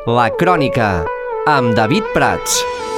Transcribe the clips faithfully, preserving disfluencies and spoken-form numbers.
La Crònica, amb David Prats.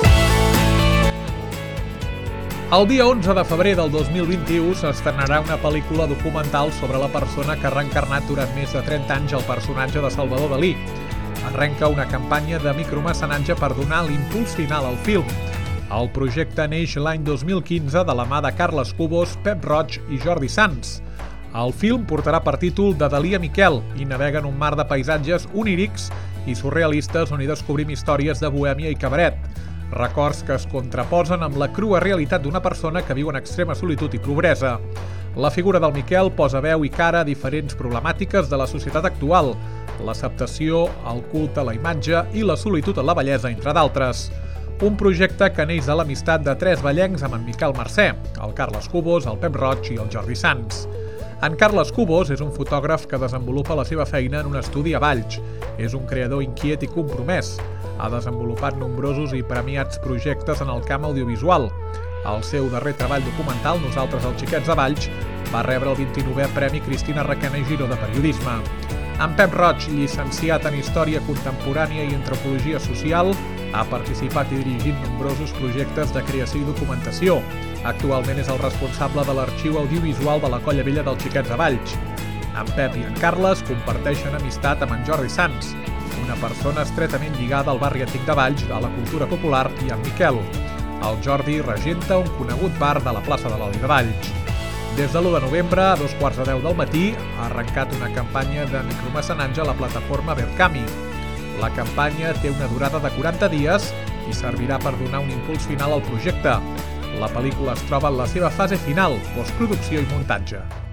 El dia onze de febrer del dos mil vint-i-u s'estrenarà una pel·lícula documental sobre la persona que ha reencarnat durant més de trenta anys el personatge de Salvador Dalí. Arrenca una campanya de micromecenatge per donar l'impuls final al film. El projecte neix l'any dos mil quinze de la mà de Carles Cubos, Pep Roig i Jordi Sans. El film portarà per títol De Dalí a Miquel i navega en un mar de paisatges onírics i surrealistes on hi descobrim històries de bohèmia i cabaret. Records que es contraposen amb la crua realitat d'una persona que viu en extrema solitud i pobresa. La figura del Miquel posa veu i cara a diferents problemàtiques de la societat actual, l'acceptació, el culte a la imatge i la solitud a la bellesa, entre d'altres. Un projecte que neix de l'amistat de tres vallencs amb en Miquel Mercè, el Carles Cubos, el Pep Roig i el Jordi Sans. En Carles Cubos és un fotògraf que desenvolupa la seva feina en un estudi a Valls. És un creador inquiet i compromès. Ha desenvolupat nombrosos i premiats projectes en el camp audiovisual. El seu darrer treball documental, Nosaltres els xiquets de Valls, va rebre el vint-i-novè Premi Cristina Requena i Giró de Periodisme. En Pep Roig, llicenciat en Història Contemporània i Antropologia Social, ha participat i dirigit nombrosos projectes de creació i documentació. Actualment és el responsable de l'arxiu audiovisual de la Colla Vella dels Xiquets de Valls. En Pep i en Carles comparteixen amistat amb en Jordi Sans, una persona estretament lligada al barri antic de Valls, a la cultura popular i en Miquel. El Jordi regenta un conegut bar de la plaça de l'Oli de Valls. Des de l'u de novembre, a dos quarts de deu del matí, ha arrencat una campanya de micromecenatge a la plataforma Verkami. La campanya té una durada de quaranta dies i servirà per donar un impuls final al projecte. La pel·lícula es troba en la seva fase final, postproducció i muntatge.